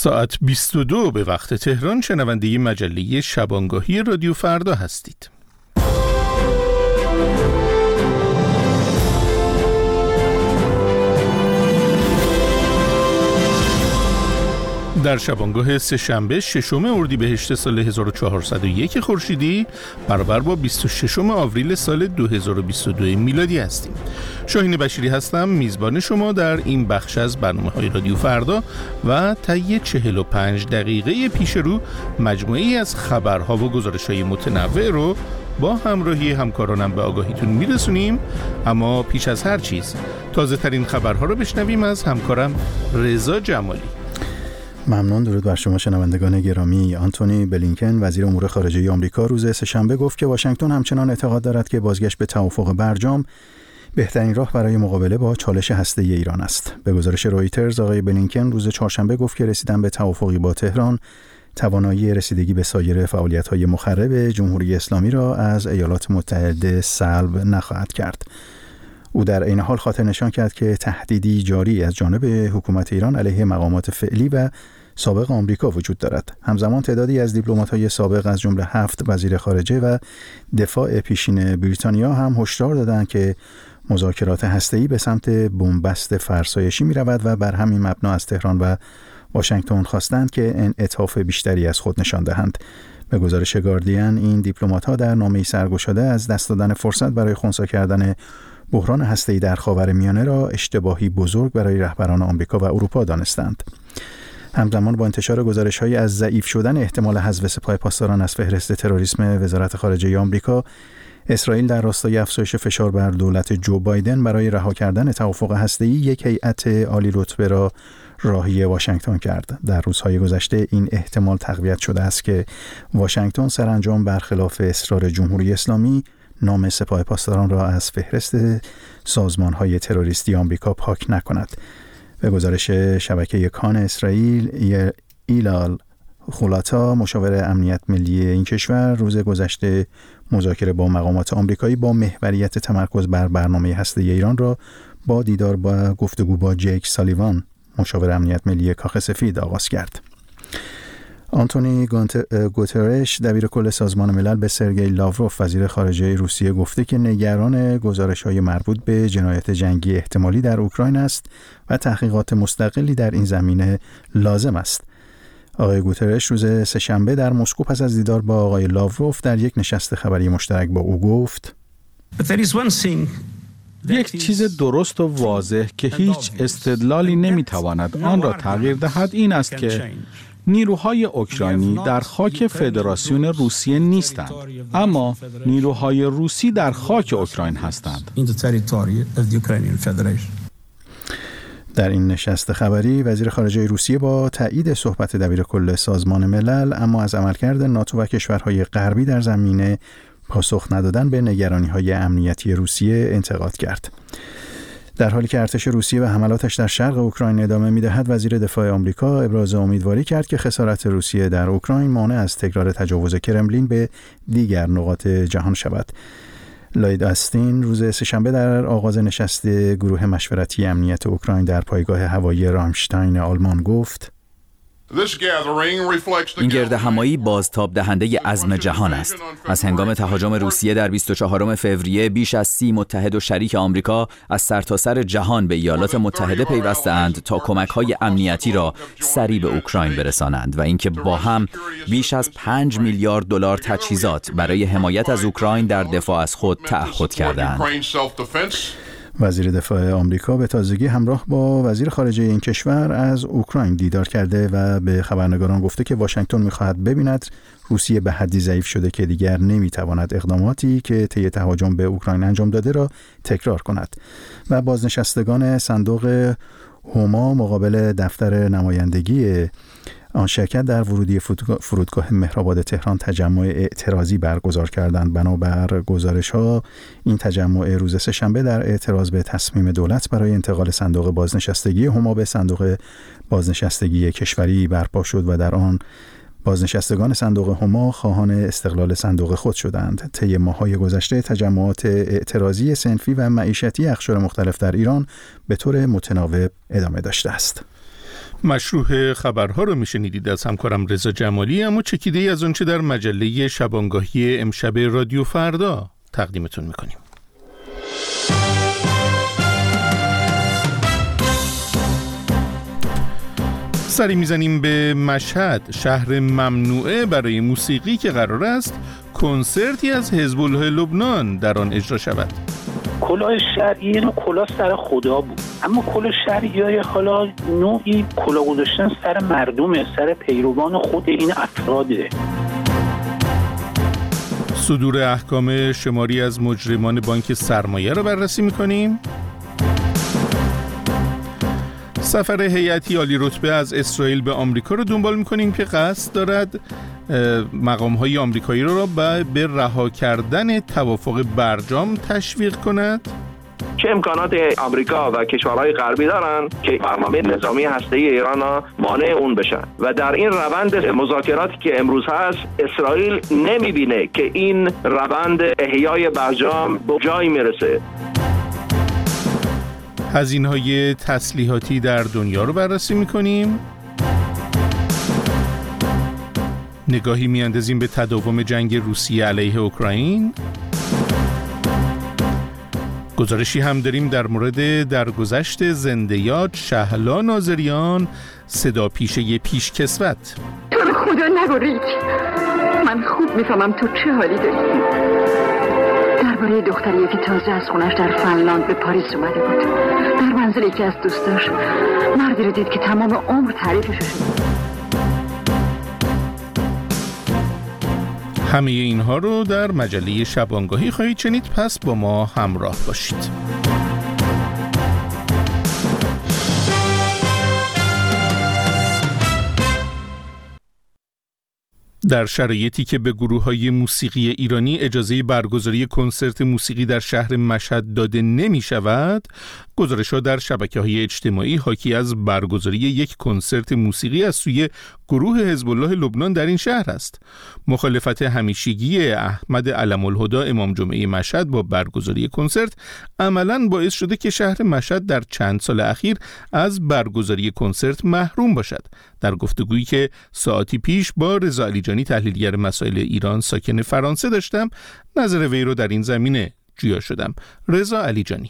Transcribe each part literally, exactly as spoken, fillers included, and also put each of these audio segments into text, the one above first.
ساعت بیست و دو به وقت تهران شنونده مجله شبانگاهی رادیو فردا هستید. در شبانگاه سه‌شنبه ششم اردیبهشت سال هزار و چهارصد و یک خورشیدی برابر با بیست و ششم آوریل سال دو هزار و بیست و دو میلادی هستیم. شاهین بشیری هستم، میزبان شما در این بخش از برنامه‌های رادیو فردا و طی چهل و پنج دقیقه پیش رو مجموعه‌ای از خبرها و گزارش‌های متنوع رو با همراهی همکارانم به آگاهیتون میرسونیم. اما پیش از هر چیز تازه ترین خبرها رو بشنویم از همکارم رضا جمالی. ممنون. درود بر شما شنوندگان گرامی. آنتونی بلینکن وزیر امور خارجه آمریکا روز سه‌شنبه گفت که واشنگتن همچنان اعتقاد دارد که بازگشت به توافق برجام بهترین راه برای مقابله با چالش هسته‌ای ایران است. به گزارش رویترز آقای بلینکن روز چهارشنبه گفت که رسیدن به توافقی با تهران توانایی رسیدگی به سایر فعالیت‌های مخرب جمهوری اسلامی را از ایالات متحده سلب نخواهد کرد. او در عین حال خاطر نشان کرد که تهدیدی جاری از جانب حکومت ایران علیه مقامات فعلی و سابق آمریکا وجود دارد. همزمان تعدادی از دیپلمات‌های سابق از جمله هفت وزیر خارجه و دفاع پیشین بریتانیا هم هشدار دادند که مذاکرات هسته‌ای به سمت بنبست فرسایشی می‌رود و بر همین مبنا از تهران و واشنگتن خواستند که انعطاف بیشتری از خود نشان دهند. به گزارش گاردین این دیپلمات‌ها در نامه‌ای سرگشاده از دست دادن فرصت برای خنثی کردن بحران هسته‌ای در خاورمیانه را اشتباهی بزرگ برای رهبران آمریکا و اروپا دانستند. همزمان با انتشار گزارش‌هایی از ضعیف شدن احتمال حذف سپاه پاسداران از فهرست تروریسم وزارت خارجه آمریکا، اسرائیل در راستای افزایش فشار بر دولت جو بایدن برای رها کردن توافق هسته‌ای یک هیئت عالی رتبه را راهی واشنگتن کرد. در روزهای گذشته این احتمال تقویت شده است که واشنگتن سرانجام برخلاف اصرار جمهوری اسلامی نام سپاه پاسداران را از فهرست سازمان‌های تروریستی آمریکا پاک نکند. به گزارش شبکه کان اسرائیل، ایلال خولاتا مشاور امنیت ملی این کشور روز گذشته مذاکره با مقامات آمریکایی با محوریت تمرکز بر برنامه هسته‌ای ایران را با دیدار با گفتگو با جیک سالیوان مشاور امنیت ملی کاخ سفید آغاز کرد. آنتونی گوترش دبیر کل سازمان ملل به سرگئی لاوروف وزیر خارجه روسیه گفته که نگران گزارش‌های مربوط به جنایت جنگی احتمالی در اوکراین است و تحقیقات مستقلی در این زمینه لازم است. آقای گوترش روز سه‌شنبه در مسکو پس از دیدار با آقای لاوروف در یک نشست خبری مشترک با او گفت: یک چیز درست و واضح که هیچ استدلالی نمیتواند آن را تغییر دهد این است که نیروهای اوکراینی در خاک فدراسیون روسیه نیستند، اما نیروهای روسی در خاک اوکراین هستند. در این نشست خبری وزیر خارجه روسیه با تایید صحبت دبیر کل سازمان ملل اما از عملکرد ناتو و کشورهای غربی در زمینه پاسخ ندادن به نگرانی‌های امنیتی روسیه انتقاد کرد. در حالی که ارتش روسیه و حملاتش در شرق اوکراین ادامه می‌دهد، وزیر دفاع آمریکا ابراز امیدواری کرد که خسارات روسیه در اوکراین مانع از تکرار تجاوز کرملین به دیگر نقاط جهان شود. لوید استین روز سه‌شنبه در آغاز نشست گروه مشورتی امنیت اوکراین در پایگاه هوایی رامشتاین آلمان گفت: این گردهمایی بازتاب دهنده عزم جهان است. از هنگام تهاجم روسیه در بیست و چهارم فوریه بیش از سی متحد و شریک آمریکا از سرتاسر جهان به ایالات متحده پیوسته‌اند تا کمک‌های امنیتی را سریع به اوکراین برسانند و اینکه با هم بیش از پنج میلیارد دلار تجهیزات برای حمایت از اوکراین در دفاع از خود تعهد کردند. وزیر دفاع آمریکا به تازگی همراه با وزیر خارجه این کشور از اوکراین دیدار کرده و به خبرنگاران گفته که واشنگتن می‌خواهد ببیند روسیه به حدی ضعیف شده که دیگر نمی‌تواند اقداماتی که طی تهاجم به اوکراین انجام داده را تکرار کند و بازنشستگان صندوق هوما مقابل دفتر نمایندگی آن شرکت در ورودی فرودگاه مهرآباد تهران تجمع اعتراضی برگزار کردند. بنابر گزارش‌ها این تجمع روز سه‌شنبه در اعتراض به تصمیم دولت برای انتقال صندوق بازنشستگی هما به صندوق بازنشستگی کشوری برپا شد و در آن بازنشستگان صندوق هما خواهان استقلال صندوق خود شدند. طی ماه‌های گذشته تجمعات اعتراضی صنفی و معیشتی اقشار مختلف در ایران به طور متناوب ادامه داشته است. مشروح خبرها رو میشنیدید از همکارم رضا جمالی، اما چکیده ای از آنچه در مجله شبانگاهی امشب رادیو فردا تقدیمتون میکنیم. سری میزنیم به مشهد، شهر ممنوعه برای موسیقی که قرار است کنسرتی از حزب الله لبنان در آن اجرا شود. کلاه شرعی اینو کلاه سر خدا بود، اما کلاه شرعی های حالا نوعی کلاه گذاشتن سر مردمه، سر پیروان خود این افراده. صدور احکام شماری از مجرمان بانک سرمایه را بررسی میکنیم. سفر هیئتی عالی رتبه از اسرائیل به آمریکا رو دنبال میکنیم که قصد دارد مقام‌های آمریکایی رو را به رها کردن توافق برجام تشویق کند. چه امکانات آمریکا و کشورهای غربی دارن که برنامه نظامی هسته‌ای ایران را مانع اون بشن و در این روند مذاکراتی که امروز هست اسرائیل نمیبینه که این روند احیای برجام به جایی میرسه. هزینه‌های تسلیحاتی در دنیا رو بررسی می‌کنیم. نگاهی میاندازیم به تداوم جنگ روسیه علیه اوکراین. گزارشی هم داریم در مورد درگذشت زنده یاد شهلا ناظریان، صدا پیشه پیشکسوت. تو رو خدا نبرید، من خوب میفهمم تو چه حالی داری. درباره دختری که تازه از خونش در فنلاند به پاریس اومده بود، در منزل یکی از دوستاش مردی رو دید که تمام عمر تعریفش شد. همه اینها رو در مجله شبانگاهی خواهید شنید، پس با ما همراه باشید. در شرایطی که به گروه‌های موسیقی ایرانی اجازه برگزاری کنسرت موسیقی در شهر مشهد داده نمی شود، گزارش‌ها در شبکه‌های اجتماعی حاکی از برگزاری یک کنسرت موسیقی از سوی گروه حزب الله لبنان در این شهر است. مخالفت همیشگی احمد علم‌الهدی امام جمعه مشهد با برگزاری کنسرت عملاً باعث شده که شهر مشهد در چند سال اخیر از برگزاری کنسرت محروم باشد. در گفتگویی که ساعتی پیش با رضا علیجانی تحلیلگر مسائل ایران ساکن فرانسه داشتم، نظر وی رو در این زمینه جویا شدم. رضا علیجانی: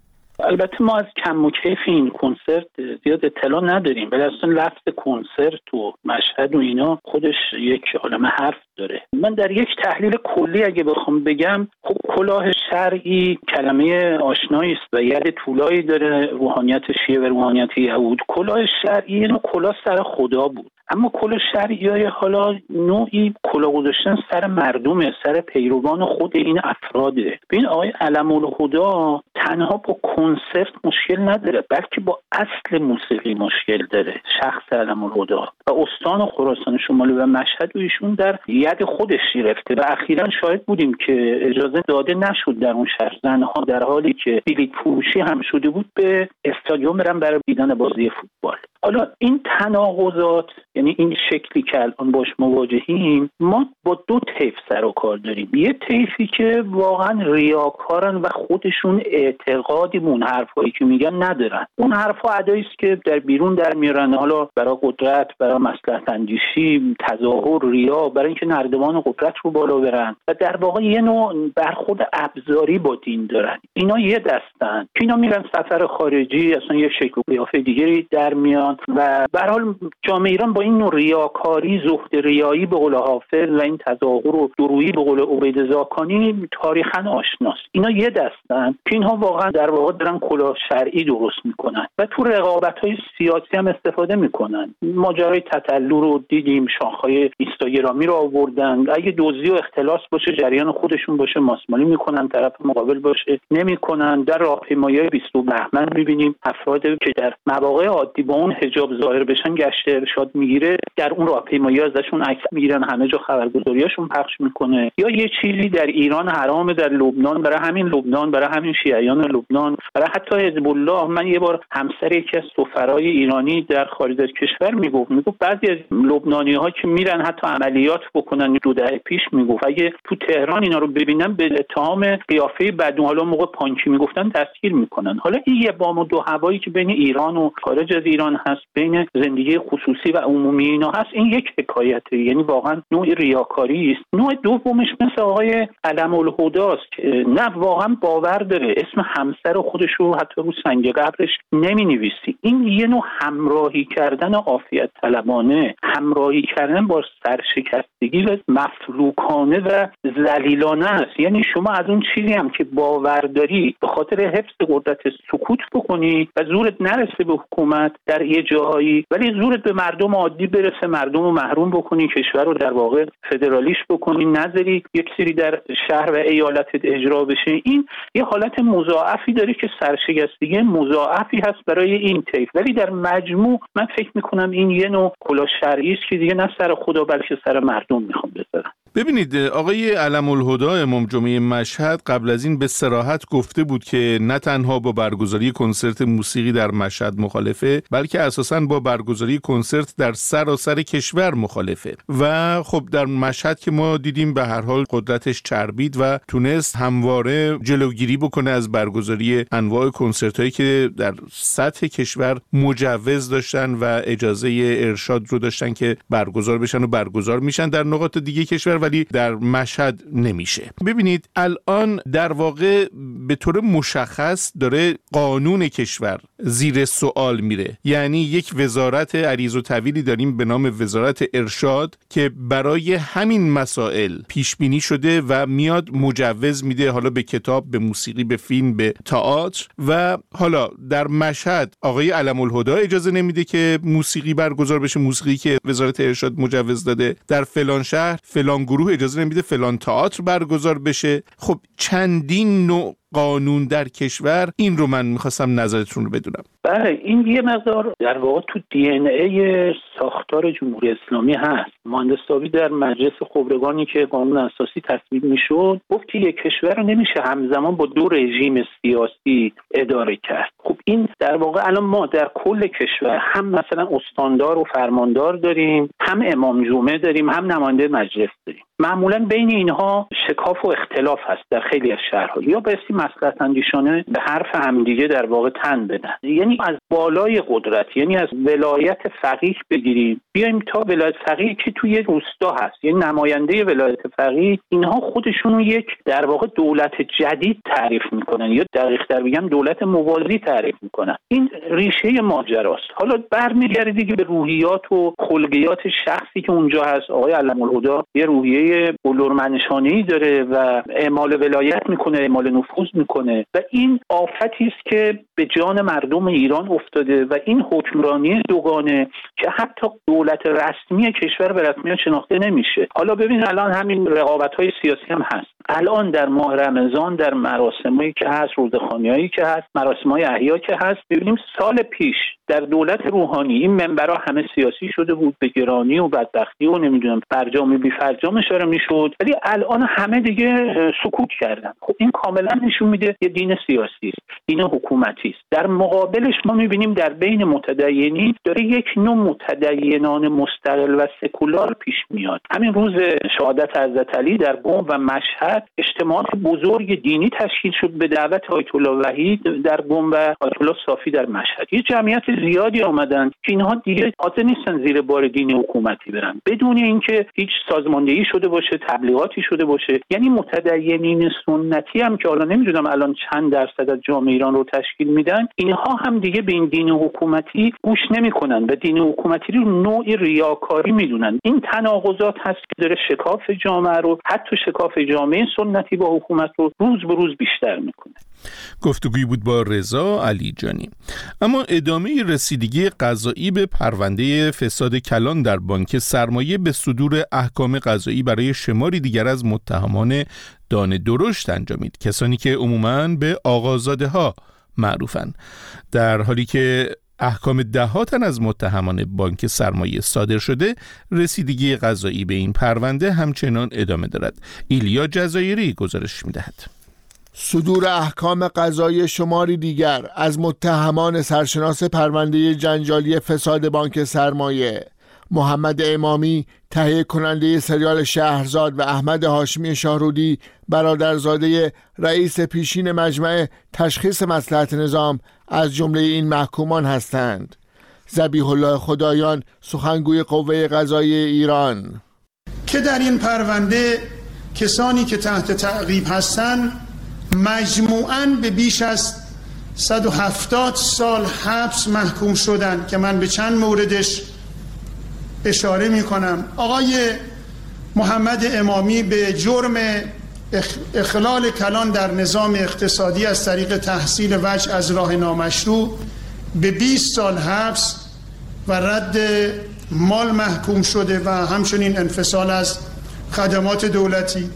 البته ما از کم و کیف این کنسرت زیاد اطلاع نداریم، ولی اصلا لفظ کنسرت و مشهد و اینا خودش یک عالمه حرف داره. من در یک تحلیل کلی اگه بخوام بگم، خب کلاه شرعی کلمه آشنایی است و ید طولایی داره، روحانیت شیعه و روحانیت یهود. کلاه شرعی اینو کلاه سر خدا بود، اما کلاه شرعی های حالا نوعی کلاه گذاشتن سر مردمه، سر پیروان خود این افراده. ببین آقای علم‌الهدی تنها با کنسرت مشکل نداره، بلکه با اصل موسیقی مشکل داره. شخص علم‌الهدی و استان خراسان شمالی و مشهد و ایشون در ید خودش گرفته و اخیراً شاهد بودیم که اجازه داده نشد در اون شهر زنها در حالی که بلیط فروشی هم شده بود به استادیوم برن برای دیدن بازی فوتبال. حالا این تناقضات، یعنی این شکلی که الان باش مواجهیم، ما با دو طیف سر و کار داریم. یه طیفی که واقعا ریاکارن و خودشون اعتقادی به اون حرفایی که میگن ندارن. اون حرفا ادایی است که در بیرون در میارن، حالا برای قدرت، برای مصلحت اندیشی، تظاهر، ریا، برای اینکه نردبان قدرت رو بالا برن و در واقع یه نوع برخورد ابزاری با دین دارن. اینا یه دستن که اینا میرن سفر خارجی، اصلا یه شکل و قیافه دیگری در میان و به هر حال جامعه ایران با این نوع ریاکاری، زهد ریایی به قول حافظ و این تظاهر و درویی به قول عبید زاکانی تاریخاً آشناست. اینا یه دستن که اینها واقعا در واقع دارن کلاه شرعی درست میکنن و تو رقابت‌های سیاسی هم استفاده میکنن. ماجرای تتلو رو دیدیم، شاخهای اینستاگرامی رو آوردن، اگه دزدی و اختلاس باشه جریان خودشون باشه ماسمالی میکنن، طرف مقابل باشه نمیکنن. در راهپیمایی بیست بهمن میبینیم افرادی که در مواقع عادی با اون حجاب ظاهر بشن گشت ارشاد میگیره، در اون راهپیمایی ازشون عکس میگیرن، همه جا خبرگزاریاشون پخش میکنه. یا یه چیزی در ایران حرام، در لبنان، برای همین لبنان، برای همین شیعیان لبنان، برای حتی حزب الله. من یه بار همسر یکی از سفرای ایرانی در خارج از کشور میگفت میگفت بعضی از لبنانی‌ها که میرن حتی عملیات بکنن، دو دهه پیش میگفت اگه تو تهران اینا رو ببینن به اتهام قیافه بدون، حالا موقع پانکی میگفتن، دستگیر میکنن. حالا این یه بام و دو هوایی که بین ایران و خارج از ایران هست، بین زندگی خصوصی و عمومی اینا هست، این یک حکایته، یعنی واقعا نوع ریاکاری است. نوع دومش مثل آقای علم الهدی است که نه واقعا باور داره، اسم همسر خودش رو حتی رو سنگ قبرش نمی‌نویسی. این یه نوع همراهی کردن عافیت طلبانه، همراهی کردن با سرشکستگی و مفلوکانه و ذلیلانه است. یعنی شما از اون چیزی هم که باور داری به خاطر حفظ قدرت سکوت بکنی و زورت نرسه به حکومت در یه جاهایی، ولی زورت به مردم عادی برسه، مردم رو محروم بکنی، کشور رو در واقع فدرالیش بکنی، نذاری یک سری در شهر و ایالتت اجرا بشه. این یه حالت مضاعفی داره که سرشکستگی مضاعفی هست برای این طیف، ولی در مجموع من فکر میکنم این یه نوع کلاه شرعی است که دیگه نه سر خدا بلکه سر مردم میخوام بذارن. ببینید آقای علم الهدی امام جمعه مشهد قبل از این به صراحت گفته بود که نه تنها با برگزاری کنسرت موسیقی در مشهد مخالفه، بلکه اساساً با برگزاری کنسرت در سراسر کشور مخالفه. و خب در مشهد که ما دیدیم به هر حال قدرتش چربید و تونست همواره جلوگیری بکنه از برگزاری انواع کنسرتایی که در سطح کشور مجوز داشتن و اجازه ارشاد رو داشتن که برگزار بشن و برگزار میشن در نقاط دیگه کشور، ولی در مشهد نمیشه. ببینید الان در واقع به طور مشخص داره قانون کشور زیر سوال میره. یعنی یک وزارت عریض و طویلی داریم به نام وزارت ارشاد که برای همین مسائل پیش بینی شده و میاد مجوز میده، حالا به کتاب، به موسیقی، به فیلم، به تئاتر. و حالا در مشهد آقای علم الهدی اجازه نمیده که موسیقی برگزار بشه، موسیقی که وزارت ارشاد مجوز داده. در فلان شهر فلان گروه اجازه نمیده فلان تئاتر برگزار بشه. خب چندین نوع قانون در کشور، این رو من میخواستم نظرتون رو بدونم. بله، این یه مقدار در واقع تو دی ان ای ساختار جمهوری اسلامی هست. مهندس صابی در مجلس خبرگانی که قانون اساسی تصویب میشد گفت که یک کشور رو نمیشه همزمان با دو رژیم سیاسی اداره کرد. خب این در واقع الان ما در کل کشور هم مثلا استاندار و فرماندار داریم، هم امام جمعه داریم، هم نماینده مجلس داریم. معمولا بین اینها شکاف و اختلاف هست در خیلی از شهرها، یا بایستی مصلحت اندیشانه به حرف همدیگه در واقع تن بدن. یعنی از بالای قدرت، یعنی از ولایت فقیه بگیریم بیایم تا ولایت فقیه که توی روستا هست، یعنی نماینده ولایت فقیه، اینها خودشون یک در واقع دولت جدید تعریف میکنن، یا دقیق‌تر بگم دولت موازی تعریف میکنن. این ریشه ماجراست. حالا برمیگرده دیگه به روحیات و خلقیات شخصی که اونجا هست. آقای علم الهدی یه روحیه بلورمنشانه‌ای داره و اعمال ولایت میکنه، اعمال نفوذ میکنه و این آفتی است که به جان مردم ایران افتاده و این حکمرانی دوگانه که حتی دولت رسمی کشور به رسمیت شناخته نمیشه. حالا ببین الان همین رقابت‌های سیاسی هم هست. الان در ماه رمضان در مراسمایی که هست، روزخوانیایی که هست، مراسم‌های احیا که هست، ببینیم سال پیش در دولت روحانی این منبرها همه سیاسی شده بود، به گرانی و بدبختی و نمیدونم فرجام بی فرجام اشاره میشد، ولی الان همه دیگه سکوت کردن. خب این کاملا نشون میده یه دین سیاسی است، دین حکومتی است. در مقابلش ما میبینیم در بین متدینین داره یک نوع متدینان مستقل و سکولار پیش میاد. همین روز شهادت حضرت علی در قم و مشهد اجتماعات بزرگ دینی تشکیل شد به دعوت آیت الله وحید در قم و آیت الله صافی در مشهد. یه جمعیت زیادی آمدن که اینها دیگه حاضر نیستن زیر بار دین حکومتی برن، بدون اینکه هیچ سازماندهی شده باشه، تبلیغاتی شده باشه. یعنی متدینین سنتی هم که حالا نمیدونم الان چند درصد از جامعه ایران رو تشکیل میدن، اینها هم دیگه به این دین حکومتی گوش نمیکنن و دین حکومتی رو نوعی ریاکاری میدونن. این تناقضات هست که داره شکاف جامعه رو، حتی شکاف جامعه سنتی با حکومت رو روز به روز بیشتر میکنه. گفتگویی بود با رضا علی جانی. اما ادامه رسیدگی قضایی به پرونده فساد کلان در بانک سرمایه به صدور احکام قضایی برای شماری دیگر از متهمان دانه درشت انجامید، کسانی که عموماً به آقازاده ها معروفن، در حالی که احکام ده تن از متهمان بانک سرمایه صادر شده. رسیدگی قضایی به این پرونده همچنان ادامه دارد. ایلیا جزایری گزارش می‌دهد. صدور احکام قضایی شماری دیگر از متهمان سرشناس پرونده جنجالی فساد بانک سرمایه، محمد امامی تهیه کننده سریال شهرزاد و احمد هاشمی شاهرودی برادرزاده رئیس پیشین مجمع تشخیص مصلحت نظام از جمله این محکومان هستند. ذبیح الله خدایان سخنگوی قوه قضاییه ایران که در این پرونده کسانی که تحت تعقیب هستند مجموعاً به بیش از صد و هفتاد سال حبس محکوم شدند که من به چند موردش اشاره می کنم. آقای محمد امامی به جرم اخلال کلان در نظام اقتصادی از طریق تحصیل وجه از راه نامشروع به بیست سال حبس و رد مال محکوم شده و همچنین انفصال از خدمات دولتی.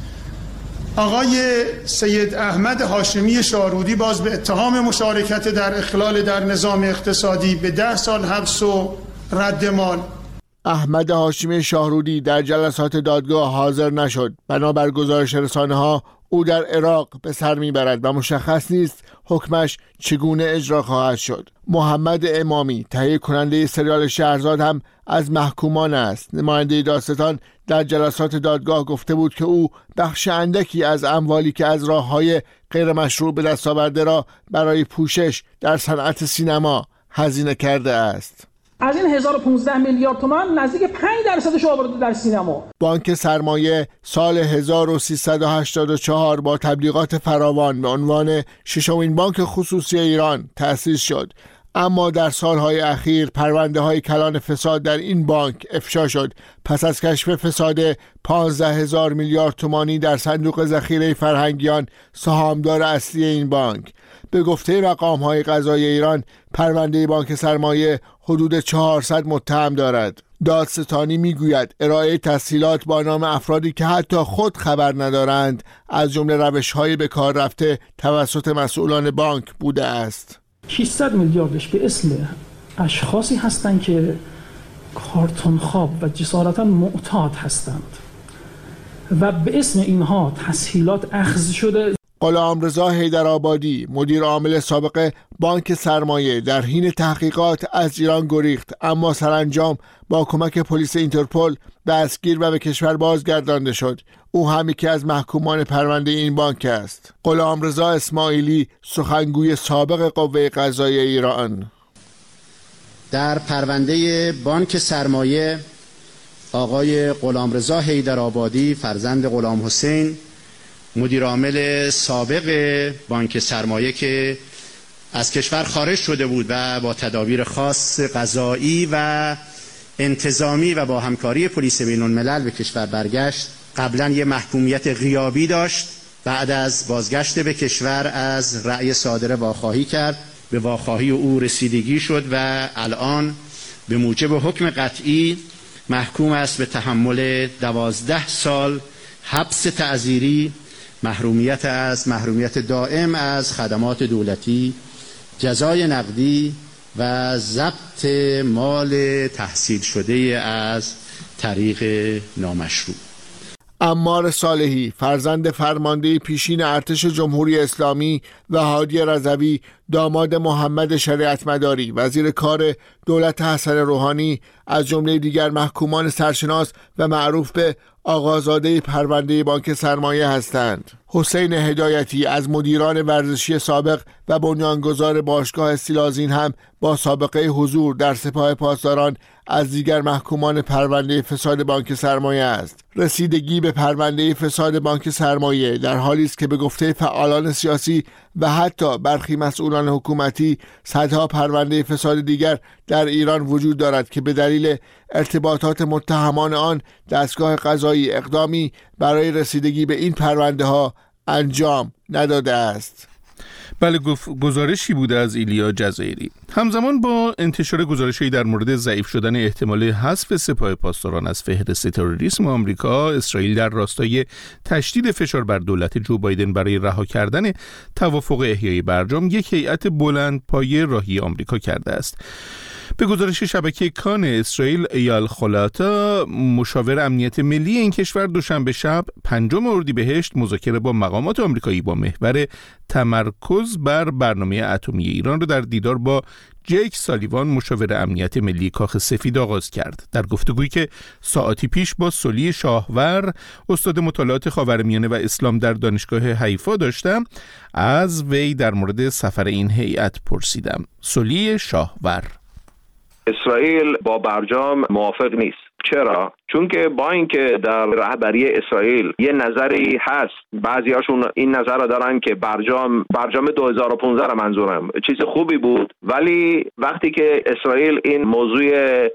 آقای سید احمد هاشمی شاهرودی باز به اتهام مشارکت در اخلال در نظام اقتصادی به ده سال حبس و رد مال. احمد هاشمی شاهرودی در جلسات دادگاه حاضر نشد. بنابر گزارش رسانه‌ها او در عراق به سر میبرد و مشخص نیست حکمش چگونه اجرا خواهد شد. محمد امامی تهیه کننده سریال شهرزاد هم از محکومان است. نماینده دادستان در جلسات دادگاه گفته بود که او بخش اندکی از اموالی که از راه‌های غیر مشروع به دست آورده را برای پوشش در صنعت سینما هزینه کرده است. از این هزار و پانزده میلیارد تومان نزدیک پنج درصدش آورده در سینما. بانک سرمایه سال هزار و سیصد و هشتاد و چهار با تبلیغات فراوان به عنوان ششمین بانک خصوصی ایران تأسیس شد، اما در سالهای اخیر پرونده های کلان فساد در این بانک افشا شد پس از کشف فساد پانزده هزار میلیارد تومانی در صندوق ذخیره فرهنگیان، سهامدار اصلی این بانک. به گفته مقام های قضایی ایران پرونده بانک سرمایه حدود چهارصد متهم دارد. دادستانی میگوید ارائه تسهیلات با نام افرادی که حتی خود خبر ندارند از جمله روش‌های به کار رفته توسط مسئولان بانک بوده است. ششصد میلیاردش به اسم اشخاصی هستند که کارتون خواب و جسارتا معتاد هستند و به اسم اینها تسهیلات اخذ شده. غلامرضا حیدرآبادی مدیر عامل سابق بانک سرمایه در حین تحقیقات از ایران گریخت، اما سرانجام با کمک پلیس اینترپل دستگیر و به کشور بازگردانده شد. او هم یکی از محکومان پرونده این بانک است. غلامرضا اسماعیلی سخنگوی سابق قوه قضاییه ایران: در پرونده بانک سرمایه آقای غلامرضا حیدرآبادی فرزند غلام حسین مدیر عامل سابق بانک سرمایه که از کشور خارج شده بود و با تدابیر خاص قضایی و انتظامی و با همکاری پلیس بین الملل به کشور برگشت، قبلا یه محکومیت غیابی داشت. بعد از بازگشت به کشور از رأی صادره واخواهی کرد، به واخواهی او رسیدگی شد و الان به موجب حکم قطعی محکوم است به تحمل دوازده سال حبس تعزیری، محرومیت از محرومیت دائم از خدمات دولتی، جزای نقدی و ضبط مال تحصیل شده از طریق نامشروع. عمار صالحی فرزند فرمانده پیشین ارتش جمهوری اسلامی و هادی رضوی داماد محمد شریعت مداری وزیر کار دولت حسن روحانی از جمله دیگر محکومان سرشناس و معروف به آقازاده پرونده بانک سرمایه هستند. حسین هدایتی از مدیران ورزشی سابق و بنیانگذار باشگاه سیلازین هم با سابقه حضور در سپاه پاسداران از دیگر محکومان پرونده فساد بانک سرمایه است. رسیدگی به پرونده فساد بانک سرمایه در حالی است که به گفته فعالان سیاسی و حتی برخی مسئولان حکومتی صدها پرونده فساد دیگر در ایران وجود دارد که به دلیل ارتباطات متهمان آن دستگاه قضایی اقدامی برای رسیدگی به این پرونده ها انجام نداده است. بله، گزارشی بوده از ایلیا جزایری. همزمان با انتشار گزارشی در مورد ضعیف شدن احتمال حذف سپاه پاسداران از فهرست تروریسم آمریکا، اسرائیل در راستای تشدید فشار بر دولت جو بایدن برای رها کردن توافق احیای برجام یک هیئت بلندپایه راهی آمریکا کرده است. به گزارش شبکه کان اسرائیل، ایال خلاتا مشاور امنیت ملی این کشور دوشنبه شب پنجم اردیبهشت مذاکره با مقامات آمریکایی با محور تمرکز بر برنامه اتمی ایران را در دیدار با جیک سالیوان مشاور امنیت ملی کاخ سفید آغاز کرد. در گفتگویی که ساعتی پیش با سلی شاهور استاد مطالعات خاورمیانه و اسلام در دانشگاه حیفا داشتم، از وی در مورد سفر این هیئت پرسیدم. سلی شاهور: اسرائیل با برجام موافق نیست. چرا؟ چون که با اینکه در رهبری اسرائیل یه نظری هست، بعضیاشون این نظر رو دارن که برجام برجام دو هزار و پانزده رو منظورم چیز خوبی بود، ولی وقتی که اسرائیل این موضوع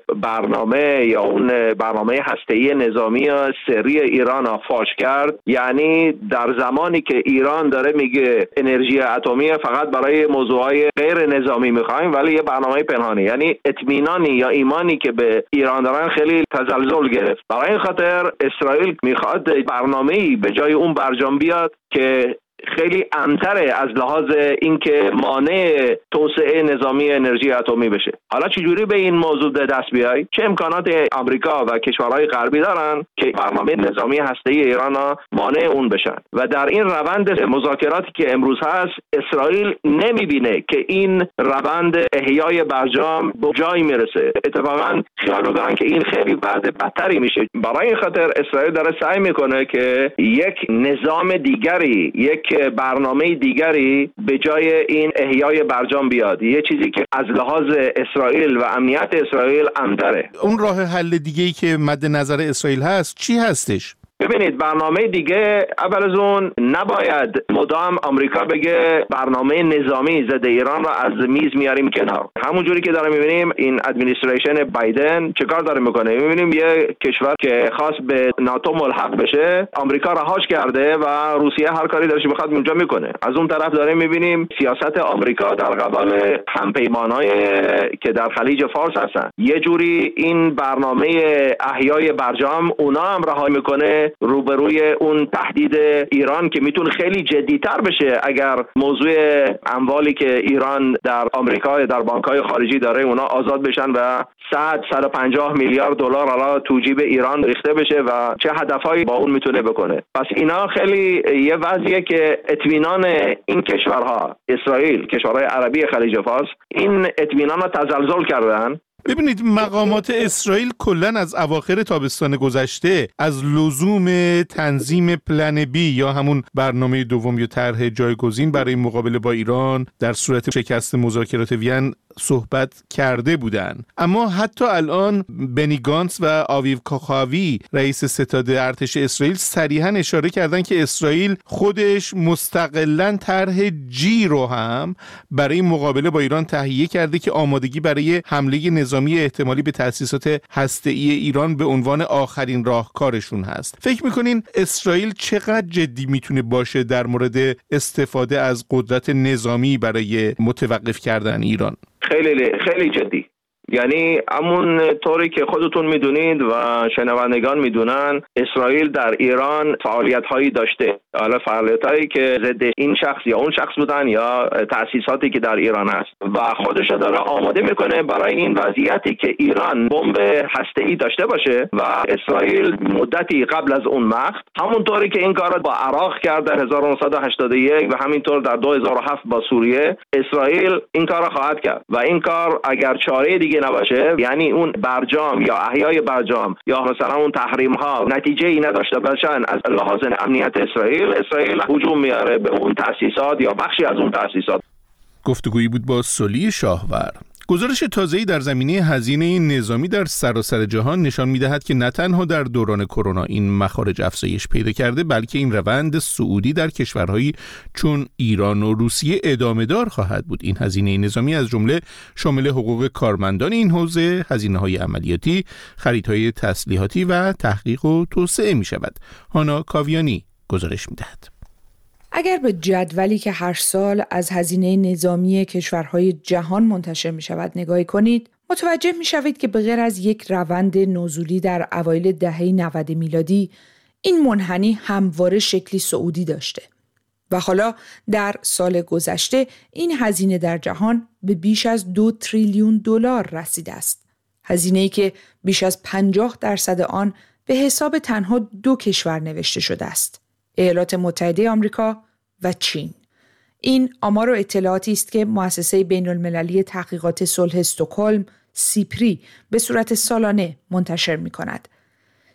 برنامه یا اون برنامه هسته‌ای نظامی سری ایران رو فاش کرد، یعنی در زمانی که ایران داره میگه انرژی اتمی فقط برای موضوعهای غیر نظامی میخوایم، ولی یه برنامه پنهانی، یعنی اطمینانی یا ایمانی که به ایران دارن خیلی تزلزل گرفت. برای این خاطر اسرائیل میخواد برنامه‌ای به جای اون برجام بیاد که خیلی امتره از لحاظ اینکه مانع توسعه نظامی انرژی اتمی بشه. حالا چجوری به این موضوع دست بیای؟ چه امکانات آمریکا و کشورهای غربی دارن که برنامه نظامی هسته‌ای ایران ها مانع اون بشن؟ و در این روند مذاکراتی که امروز هست، اسرائیل نمیبینه که این روند احیای برجام به جایی میرسه. اتفاقا خیال دارن که این خیلی بعد بدتری میشه. برای این خاطر اسرائیل داره سعی میکنه که یک نظام دیگری، یک که برنامه دیگری به جای این احیای برجام بیاد، یه چیزی که از لحاظ اسرائیل و امنیت اسرائیل امتره. اون راه حل دیگه‌ای که مد نظر اسرائیل هست چی هستش؟ ببینید، برنامه دیگه اول از اون نباید مدام آمریکا بگه برنامه نظامی ضد ایران را از میز میاریم کنار. همون جوری که داریم میبینیم این ادمنستریشن بایدن چه کار داره میکنه. میبینیم یه کشور که خاص به ناتو ملحق بشه، آمریکا رهاش کرده و روسیه هر کاری دارش میخواد اونجا میکنه. از اون طرف داریم میبینیم سیاست آمریکا در قبال همپیمانای که در خلیج فارس هستن، یه جوری این برنامه احیای برجام اونا هم رها میکنه روبروی اون تهدید ایران که میتونه خیلی جدی‌تر بشه اگر موضوع اموالی که ایران در آمریکا در بانک‌های خارجی داره اونا آزاد بشن و صد صد و پنجاه میلیارد دلار حالا تو جیب ایران ریخته بشه و چه هدفهایی با اون میتونه بکنه. پس اینا خیلی یه وضعیه که اطمینان این کشورها، اسرائیل، کشورهای عربی خلیج فارس، این اطمینان رو تزلزل کردن. ببینید، مقامات اسرائیل کلن از اواخر تابستان گذشته از لزوم تنظیم پلن بی یا همون برنامه دوم یا طرح جایگزین برای مقابله با ایران در صورت شکست مذاکرات وین صحبت کرده بودند. اما حتی الان بنی گانتس و آویو کاخاوی رئیس ستاد ارتش اسرائیل صریحاً اشاره کردن که اسرائیل خودش مستقلاً طرح جی رو هم برای مقابله با ایران تهیه کرده که آمادگی برای حمله نظامی احتمالی به تأسیسات هسته‌ای ایران به عنوان آخرین راهکارشون هست. فکر میکنین اسرائیل چقدر جدی میتونه باشه در مورد استفاده از قدرت نظامی برای متوقف کردن ایران؟ خیلی خیلی جدی. یعنی همون طوری که خودتون میدونید و شنوندگان میدونن، اسرائیل در ایران فعالیت هایی داشته. حالا فعالیت هایی که ضد این شخص یا اون شخص بودن یا تأسیساتی که در ایران هست و خودش داره آماده میکنه برای این وضعیتی که ایران بمب هسته‌ای داشته باشه. و اسرائیل مدتی قبل از اون وقت همون طوری که این کار با عراق کرد در هزار و نهصد و هشتاد و یک و همینطور در دو هزار و هفت با سوریه، اسرائیل این کار خواهد کرد. و این کار اگر چاره دیگه نباشه، یعنی اون برجام یا احیای برجام یا مثلا اون تحریم ها نتیجه ای نداشته باشن از لحاظ امنیت اسرائیل، اسرائیل هجوم میاره به اون تأسیسات یا بخشی از اون تأسیسات. گفتگویی بود با سلی شاهور. گزارش تازه‌ای در زمینه هزینه نظامی در سراسر جهان نشان می‌دهد که نه تنها در دوران کرونا این مخارج افزایش پیدا کرده، بلکه این روند صعودی در کشورهایی چون ایران و روسیه ادامه دار خواهد بود. این هزینه نظامی از جمله شامل حقوق کارمندان این حوزه، هزینه‌های عملیاتی، خریدهای تسلیحاتی و تحقیق و توسعه می‌شود. هانا کاویانی گزارش می‌دهد. اگر به جدولی که هر سال از هزینه نظامی کشورهای جهان منتشر می شود نگاهی کنید، متوجه می شوید که به غیر از یک روند نزولی در اوایل دهه نود میلادی، این منحنی همواره شکلی صعودی داشته. و حالا در سال گذشته این هزینه در جهان به بیش از دو تریلیون دلار رسیده است. هزینه‌ای که بیش از پنجاه درصد آن به حساب تنها دو کشور نوشته شده است: ایالات متحده آمریکا و چین. این آمار و اطلاعاتی است که مؤسسه بین المللی تحقیقات صلح استکهلم، سیپری، به صورت سالانه منتشر می کند.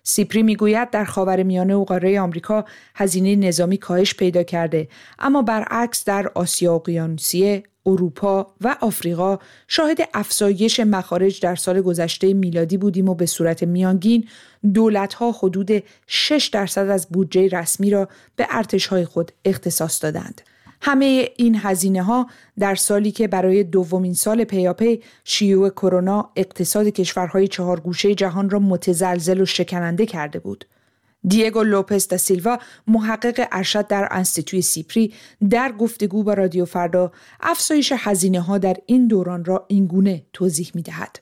سیپری میگوید در خاورمیانه و قاره آمریکا هزینه نظامی کاهش پیدا کرده، اما برعکس در آسیا اقیانوسیه، اروپا و آفریقا شاهد افزایش مخارج در سال گذشته میلادی بودیم و به صورت میانگین دولت‌ها حدود شش درصد از بودجه رسمی را به ارتش‌های خود اختصاص دادند. همه این هزینه‌ها در سالی که برای دومین سال پیاپی شیوع کرونا اقتصاد کشورهای چهارگوشه جهان را متزلزل و شکننده کرده بود. دیگو لوپز دا سیلوا، محقق ارشد در انستیتوی سیپری، در گفتگو با رادیو فردا افزایش هزینه‌ها در این دوران را اینگونه توضیح می‌دهد.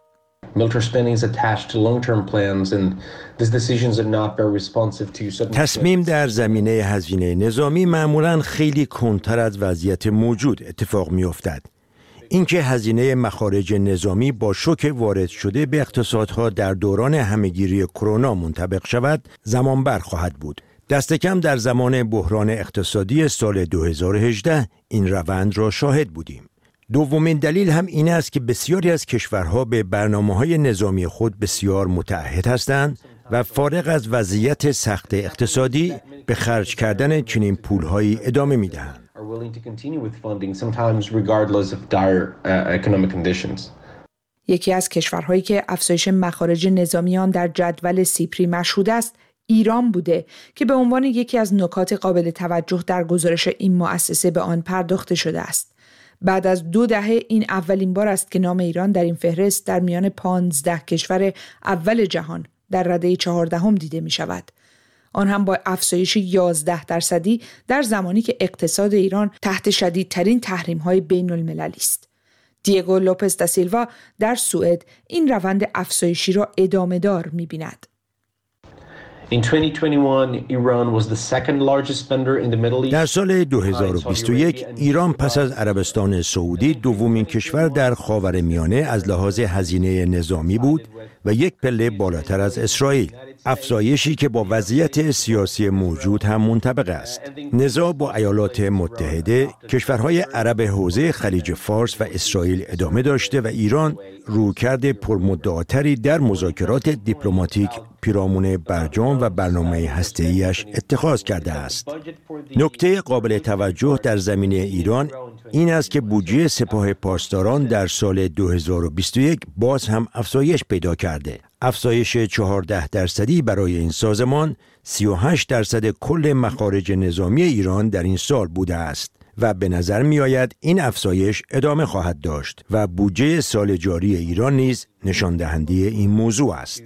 تصمیم در زمینه هزینه نظامی معمولاً خیلی کندتر از وضعیت موجود اتفاق می‌افتد. اینکه هزینه مخارج نظامی با شوک وارد شده به اقتصادها در دوران همهگیری کرونا منطبق شود، زمان بر خواهد بود. دست کم در زمان بحران اقتصادی سال دو هزار و هجده این روند را شاهد بودیم. دومین دلیل هم این است که بسیاری از کشورها به برنامه‌های نظامی خود بسیار متعهد هستند و فارغ از وضعیت سخت اقتصادی به خرج کردن چنین پول‌هایی ادامه می‌دهند. یکی از کشورهایی که افزایش مخارج نظامی آن در جدول سیپری مشهود است، ایران بوده که به عنوان یکی از نکات قابل توجه در گزارش این مؤسسه به آن پرداخته شده است. بعد از دو دهه این اولین بار است که نام ایران در این فهرست در میان پانزده کشور اول جهان در رده چهاردهم دیده می شود. آن هم با افزایش یازده درصدی در زمانی که اقتصاد ایران تحت شدیدترین تحریم‌های بین المللی است. دیگو لوپز دا سیلوا در سوئد این روند افزایشی را ادامه دار می‌بیند. در سال دو هزار و بیست و یک ایران پس از عربستان سعودی دومین کشور در خاورمیانه از لحاظ هزینه نظامی بود و یک پله بالاتر از اسرائیل. افزایشی که با وضعیت سیاسی موجود هم منطبق است. نزاع با ایالات متحده، کشورهای عرب حوزه خلیج فارس و اسرائیل ادامه داشته و ایران رویکرد پرمدعاتری در مذاکرات دیپلماتیک پیرامون برجام و برنامه هسته‌ای‌اش اتخاذ کرده است. نکته قابل توجه در زمینه ایران این است که بودجه سپاه پاسداران در سال دو هزار و بیست و یک باز هم افزایش پیدا کرده. افزایش چهارده درصدی برای این سازمان سی و هشت درصد کل مخارج نظامی ایران در این سال بوده است و به نظر می آید این افزایش ادامه خواهد داشت و بودجه سال جاری ایران نیز نشان دهنده این موضوع است.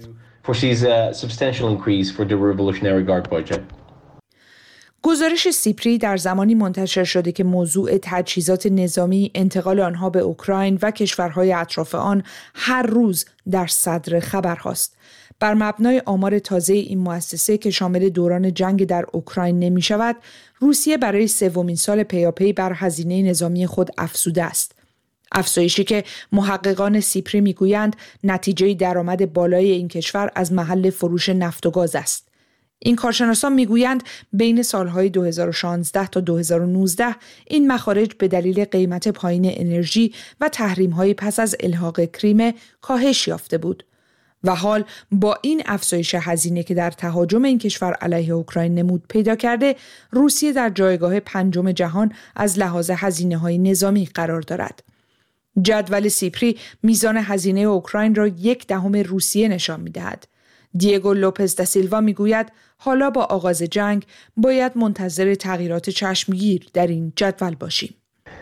گزارش سیپری در زمانی منتشر شده که موضوع تجهیزات نظامی، انتقال آنها به اوکراین و کشورهای اطراف آن هر روز در صدر خبرهاست. بر مبنای آمار تازه این مؤسسه که شامل دوران جنگ در اوکراین نمی شود، روسیه برای سومین سال پیاپی بر هزینه نظامی خود افزوده است. افزایشی که محققان سیپری میگویند نتیجه درآمد بالای این کشور از محل فروش نفت و گاز است. این کارشناسان میگویند بین سالهای دو هزار و شانزده تا دو هزار و نوزده این مخارج به دلیل قیمت پایین انرژی و تحریم‌های پس از الحاق کریم کاهش یافته بود و حال با این افزایش هزینه که در تهاجم این کشور علیه اوکراین نمود پیدا کرده، روسیه در جایگاه پنجم جهان از لحاظ هزینه‌های نظامی قرار دارد. جدول سیپری میزان هزینه اوکراین را یک دهم روسیه نشان می‌دهد. دیگو لوپز دا سیلوا میگوید حالا با آغاز جنگ باید منتظر تغییرات چشمگیر در این جدول باشیم.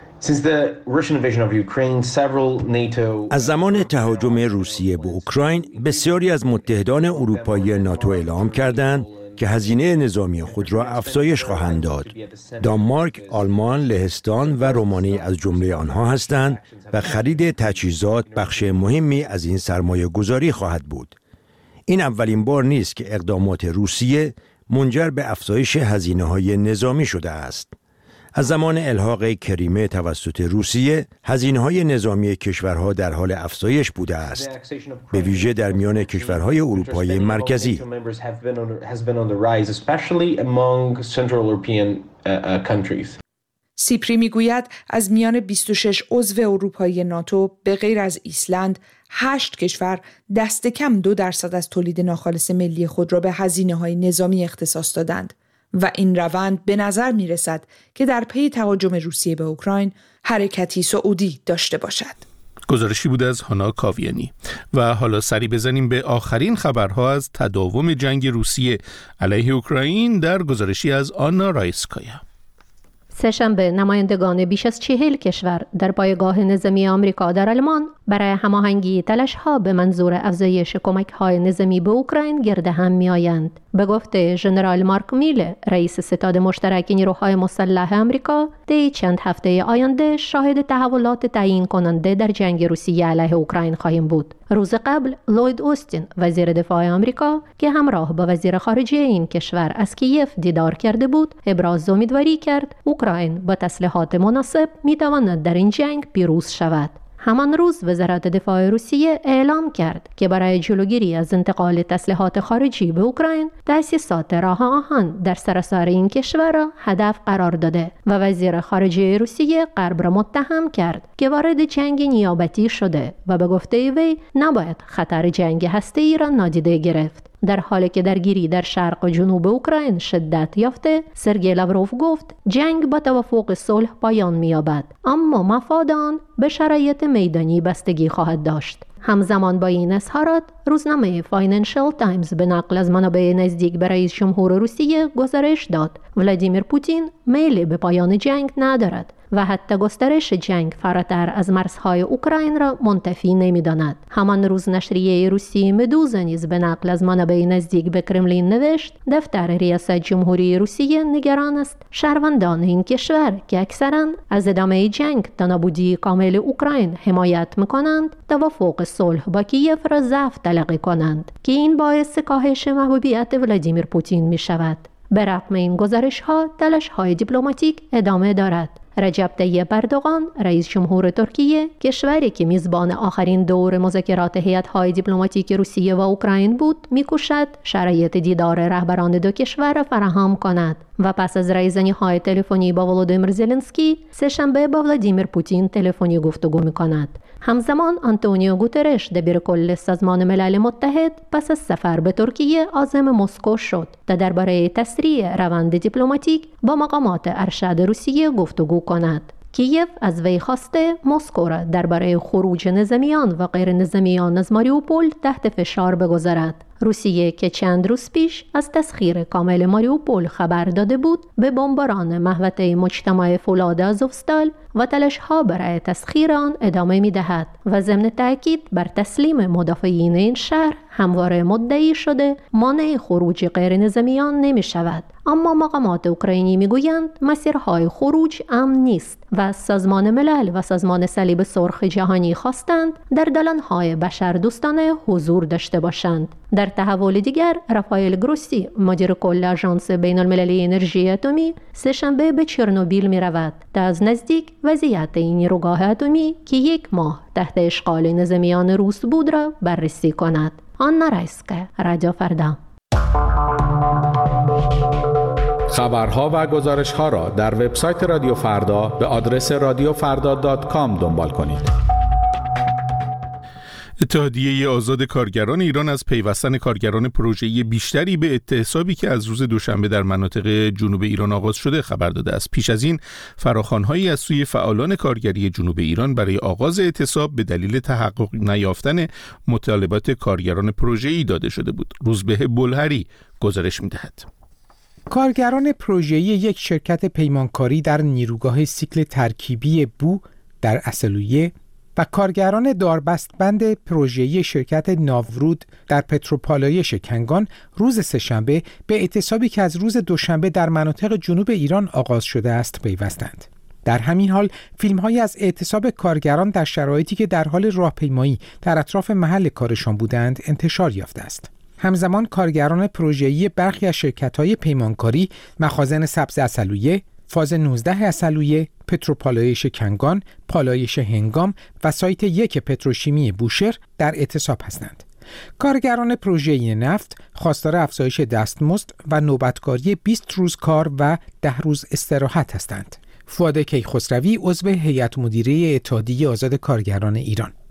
از زمان تهاجم روسیه به اوکراین بسیاری از متحدان اروپایی ناتو اعلام کردند که هزینه نظامی خود را افزایش خواهند داد. دانمارک، آلمان، لهستان و رومانی از جمله آنها هستند و خرید تجهیزات بخش مهمی از این سرمایه گذاری خواهد بود. این اولین بار نیست که اقدامات روسیه منجر به افزایش هزینه‌های نظامی شده است. از زمان الحاق کریمه توسط روسیه، هزینه‌های نظامی کشورها در حال افزایش بوده است، به ویژه در میان کشورهای اروپای مرکزی. سیپری میگوید از میان بیست و شش عضو اروپایی ناتو به غیر از ایسلند، هشت کشور دست کم دو درصد از تولید ناخالص ملی خود را به هزینه‌های نظامی اختصاص دادند و این روند به نظر می رسد که در پی تهاجم روسیه به اوکراین حرکتی سعودی داشته باشد. گزارشی بود از هانا کاویانی. و حالا سری بزنیم به آخرین خبرها از تداوم جنگ روسیه علیه اوکراین در گزارشی از آنا رایسکایا. سه‌شنبه نمایندگان بیش از چهل کشور در پایگاه نظامی آمریکا در آلمان برای هماهنگی تلاش‌ها به منظور افزایش کمک‌های نظامی به اوکراین گرد هم می‌آیند. به گفته ژنرال مارک میله، رئیس ستاد مشترک نیروهای مسلح آمریکا، طی چند هفته آینده شاهد تحولات تعیین کننده در جنگ روسیه علیه اوکراین خواهیم بود. روز قبل لوید اوستین، وزیر دفاع آمریکا که همراه با وزیر خارجه این کشور از کیف دیدار کرده بود، ابراز امیدواری کرد اوکراین با تسلیحات مناسب می‌تواند در این جنگ پیروز شود. همان روز وزارت دفاع روسیه اعلام کرد که برای جلوگیری از انتقال تسلیحات خارجی به اوکراین، تأسیسات راه آهن در سراسر این کشور را هدف قرار داده و وزیر خارجه روسیه غرب را متهم کرد که وارد جنگ نیابتی شده و به گفته وی نباید خطر جنگ هسته‌ای را نادیده گرفت. در حالی که درگیری در شرق و جنوب اوکراین شدت یافته، سرگئی لاوروف گفت جنگ با توافق صلح پایان می‌یابد، اما مفاد آن به شرایط میدانی بستگی خواهد داشت. همزمان با این اظهارات، روزنامه فاینانشال تایمز به نقل از منابع نزدیک به رئیس جمهور روسیه گزارش داد ولادیمیر پوتین میل به پایان جنگ ندارد و حتی گسترش جنگ فراتر از مرزهای اوکراین را منتفی نمی‌داند. همان روز نشریه روسی مدوزا نیز به نقل از منابع نزدیک به کرملین نوشت دفتر ریاست جمهوری روسیه نگران است شهروندان این کشور که اکثراً از ادامه جنگ تا نابودی کامل اوکراین حمایت می‌کنند، توافق صلح با کیف را ضعف تلقی کنند که این باعث کاهش محبوبیت ولادیمیر پوتین می‌شود. برغم این گزارش‌ها، تلاش‌های دیپلماتیک ادامه دارد. رجب طیب اردوغان، رئیس جمهور ترکیه، کشوری که میزبان آخرین دور مذاکرات هیئت‌های دیپلماتیک روسیه و اوکراین بود، می‌کوشد شرایط دیدار رهبران دو کشور را فراهم کند و پس از رایزنی‌های تلفنی با ولودیمیر زلنسکی، سه‌شنبه با ولادیمیر پوتین تلفنی گفتگو می‌کند. همزمان آنتونیو گوترش، دبیرکل سازمان ملل متحد، پس از سفر به ترکیه عازم مسکو شد تا درباره تسریع روند دیپلماتیک با مقامات ارشد روسیه گفتگو کند. کیف از وی خواسته مسکو را درباره خروج نظامیان و غیر نظامیان از ماریوپول تحت فشار بگذارد. روسیه که چند روز پیش از تسخیر کامل ماریوپول خبر داده بود، به بمباران محوطه مجتمع فولاد آزوفستال و تلاش‌ها برای تسخیر آن ادامه می‌دهد و ضمن تأکید بر تسلیم مدافعین این شهر همواره مدعی شده مانع خروج غیر نظامیان نمی‌شود. اما مقامات اوکراینی می‌گویند مسیرهای خروج امن نیست و سازمان ملل و سازمان صلیب سرخ جهانی خواستند در دالان‌های بشردوستانه حضور داشته باشند. در تحول دیگر، رافائل گروسی، مدیر کل آژانس بین‌المللی انرژی اتمی، سه‌شنبه به چرنوبیل می‌رود تا از نزدیک وضعیت این نیروگاه اتمی که یک ماه تحت اشغال نظامیان روس بود را بررسی کند. آنا رایسکایا، رادیو فردا. خبرها و گزارش‌ها را در وبسایت رادیو فردا به آدرس رادیو فردا دات کام دنبال کنید. اتحادیه آزاد کارگران ایران از پیوستن کارگران پروژه‌ای بیشتری به اعتصابی که از روز دوشنبه در مناطق جنوب ایران آغاز شده خبر داده است. پیش از این فراخوان‌هایی از سوی فعالان کارگری جنوب ایران برای آغاز اعتصاب به دلیل تحقق نیافتن مطالبات کارگران پروژه‌ای داده شده بود. روزبه بلهری گزارش می‌دهد. کارگران پروژه‌ای یک شرکت پیمانکاری در نیروگاه سیکل ترکیبی بو در اصلویه و کارگران داربستبند پروژه‌ای شرکت ناورود در پتروپالایش کنگان روز سه‌شنبه به اعتصابی که از روز دوشنبه در مناطق جنوب ایران آغاز شده است پیوستند. در همین حال فیلم‌هایی از اعتصاب کارگران در شرایطی که در حال راهپیمایی در اطراف محل کارشان بودند انتشار یافته است. همزمان کارگران پروژه‌ای برخی از شرکت‌های پیمانکاری مخازن سبز اصلویه، فاز نوزده اصلویه، پتروپالایش کنگان، پالایش هنگام و سایت یک پتروشیمی بوشهر در اعتصاب هستند. کارگران پروژه‌ای نفت خواستار افزایش دستمزد و نوبتکاری بیست روز کار و ده روز استراحت هستند. فؤاد کیخسروی، عضو هیئت مدیره اتحادیه آزاد کارگران ایران: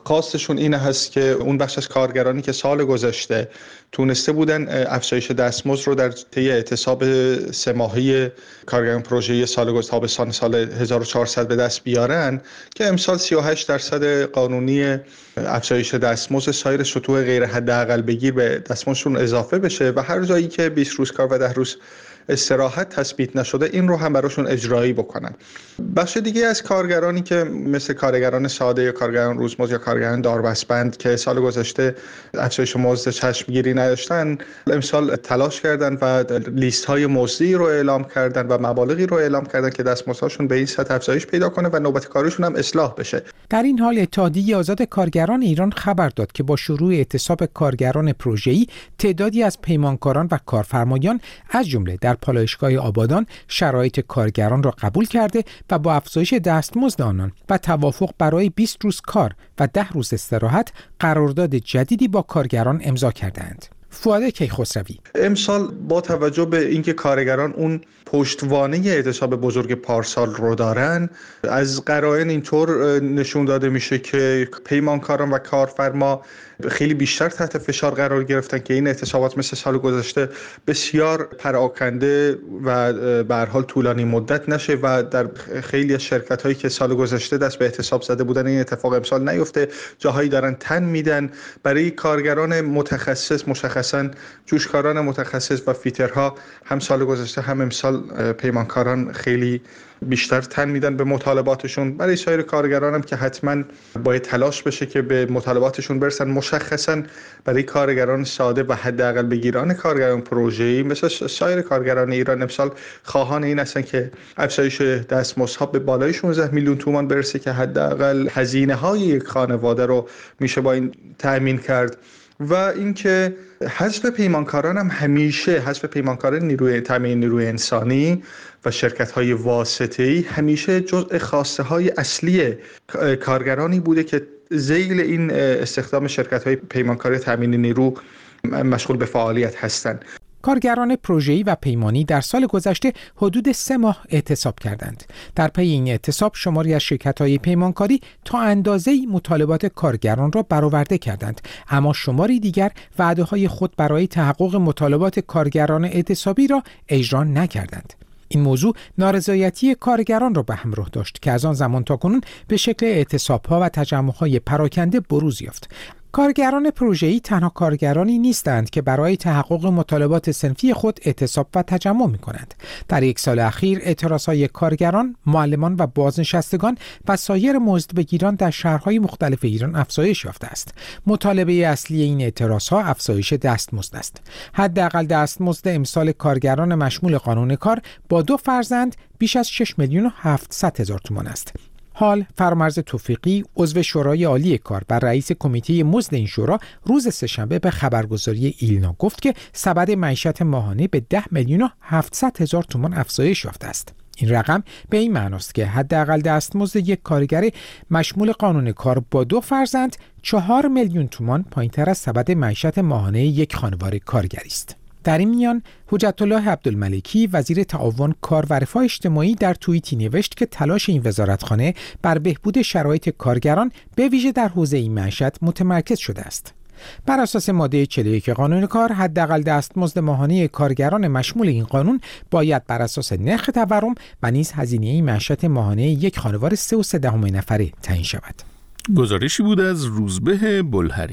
خاصشون این هست که اون بخش از کارگرانی که سال گذشته تونسته بودن افزایش دستمزد رو در طی اعتصاب سه ماهه کارگران پروژه سال گذشته تابستان سال هزار و چهارصد به دست بیارن که امسال سی و هشت درصد قانونی افزایش دستمزد سایر سطوح غیر حداقل بگیر به دستمزدشون اضافه بشه و هر جایی که بیست روز کار و ده روز استراحت تثبیت نشده این رو هم براشون اجرایی بکنن. بخش دیگه از کارگرانی که مثل کارگران ساده یا کارگران روزمزد یا کارگران داربستبند که سال گذشته افزایش مزد چشمگیری نداشتن امسال تلاش کردن و لیست های مزدی رو اعلام کردن و مبالغی رو اعلام کردن که دستمزدشون به این سطح افزایش پیدا کنه و نوبت کاریشون هم اصلاح بشه. در این حال اتحادیه آزاد کارگران ایران خبر داد که با شروع اعتصاب کارگران پروژه‌ای تعدادی از پیمانکاران و کارفرمایان از جمله در پالایشگاه آبادان شرایط کارگران را قبول کرده و با افزایش دستمزد آنان و توافق برای بیست روز کار و ده روز استراحت قرارداد جدیدی با کارگران امضا کردند. فؤاد کیخسروی: امسال با توجه به اینکه کارگران اون پشتوانه اعتصاب بزرگ پارسال رو دارن، از قرائن اینطور نشون داده میشه که پیمانکاران و کارفرما خیلی بیشتر تحت فشار قرار گرفتن که این اعتصابات مثل سال گذشته بسیار پراکنده و به هر حال طولانی مدت نشه و در خیلی از شرکت‌هایی که سال گذشته دست به اعتصاب زده بودن این اتفاق امسال نیفته. جاهایی دارن تن میدن. برای کارگران متخصص، مشخصاً جوشکاران متخصص و فیترها، هم سال گذشته هم امسال پیمانکاران خیلی بیشتر تن میدن به مطالباتشون. برای سایر کارگران هم که حتما باید تلاش بشه که به مطالباتشون برسن. مشخصا برای کارگران ساده و حداقل بگیران کارگران پروژه‌ای مثل سایر کارگران ایران امسال خواهان این هستن که افزایش دستمزدها به بالای شانزده میلیون تومان برسه که حداقل هزینه‌های یک خانواده رو میشه با این تأمین کرد. و اینکه حذف پیمانکاران هم همیشه حذف پیمانکاران نیروی تامین نیروی انسانی و شرکت‌های واسطه‌ای همیشه جزء خواسته‌های اصلی کارگرانی بوده که ذیل این استخدام شرکت‌های پیمانکاری تامین نیرو مشغول به فعالیت هستند. کارگران پروژه‌ای و پیمانی در سال گذشته حدود سه ماه اعتصاب کردند. در پی این اعتصاب شماری از شرکت‌های پیمانکاری تا اندازه‌ای مطالبات کارگران را برآورده کردند، اما شماری دیگر وعده‌های خود برای تحقق مطالبات کارگران اعتصابی را اجرا نکردند. این موضوع نارضایتی کارگران را به همراه داشت که از آن زمان تاکنون به شکل اعتصاب‌ها و تجمع‌های پراکنده بروز یافت. کارگران پروژه‌ای تنها کارگرانی نیستند که برای تحقق مطالبات صنفی خود اعتصاب و تجمع می‌کنند. در یک سال اخیر اعتراضهای کارگران، معلمان و بازنشستگان و سایر مزدبگیران در شهرهای مختلف ایران افزایش یافته است. مطالبه اصلی این اعتراضها افزایش دستمزد است. حداقل دستمزد امسال کارگران مشمول قانون کار با دو فرزند بیش از شش میلیون و هفتصد هزار تومان است. حال فرامرز توفیقی عضو شورای عالی کار و رئیس کمیته مزد این شورا روز سه‌شنبه به خبرگزاری ایلنا گفت که سبد معیشت ماهانه به ده میلیون و هفتصد هزار تومان افزایش یافته است. این رقم به این معناست که حداقل دستمزد یک کارگر مشمول قانون کار با دو فرزند چهار میلیون تومان پایین‌تر از سبد معیشت ماهانه یک خانواده کارگری است. در این میان حجت الله عبدالملکی وزیر تعاون کار و رفاه اجتماعی در توییتی نوشت که تلاش این وزارتخانه بر بهبود شرایط کارگران به ویژه در حوزه معیشت متمرکز شده است. بر اساس ماده چهل و یک قانون کار، حداقل دستمزد ماهانه کارگران مشمول این قانون باید بر اساس نرخ تورم و نیز هزینه معیشت ماهانه یک خانواده سه و سه دهم نفره تعیین شود. گزارشی بود از روزبه بلهری.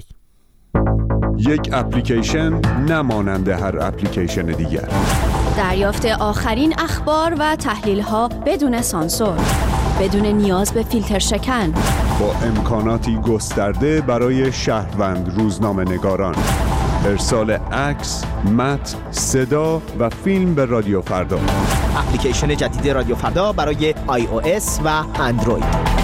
یک اپلیکیشن نمانند هر اپلیکیشن دیگر. دریافت آخرین اخبار و تحلیل‌ها بدون سانسور، بدون نیاز به فیلتر شکن، با امکاناتی گسترده برای شهروند روزنامه‌نگاران. ارسال عکس، متن، صدا و فیلم به رادیو فردا. اپلیکیشن جدید رادیو فردا برای آی او اس و اندروید.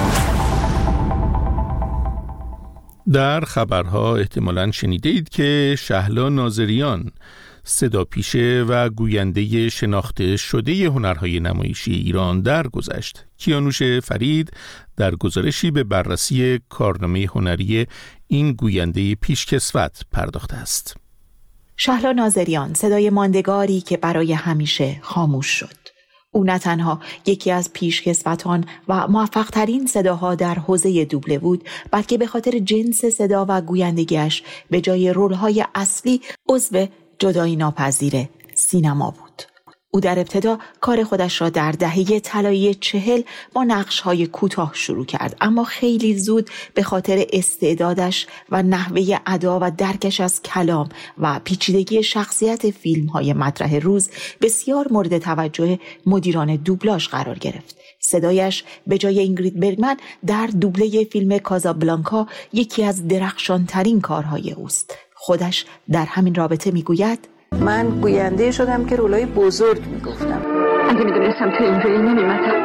در خبرها احتمالاً شنیده اید که شهلا ناظریان، صداپیشه و گوینده شناخته شده هنرهای نمایشی ایران درگذشت. کیانوش فرید در گزارشی به بررسی کارنامه هنری این گوینده پیشکسوت پرداخته است. شهلا ناظریان، صدای ماندگاری که برای همیشه خاموش شد. او نه تنها یکی از پیشکسوتان و موفق‌ترین صداها در حوزه دوبله بود، بلکه به خاطر جنس صدا و گویندگیش به جای رول‌های اصلی عضو جدایی ناپذیر سینما بود. او در ابتدا کار خودش را در دهه طلایی چهل با نقش‌های کوتاه شروع کرد، اما خیلی زود به خاطر استعدادش و نحوه ادا و درکش از کلام و پیچیدگی شخصیت فیلم‌های مطرح روز بسیار مورد توجه مدیران دوبلاژ قرار گرفت. صدایش به جای اینگرید برگمن در دوبله فیلم کازابلانکا یکی از درخشانترین کارهای اوست. خودش در همین رابطه میگوید: من گوینده شدم که رولای بزرگ میگفتم. اگه میدونستم تو اینجایی نمیمدم.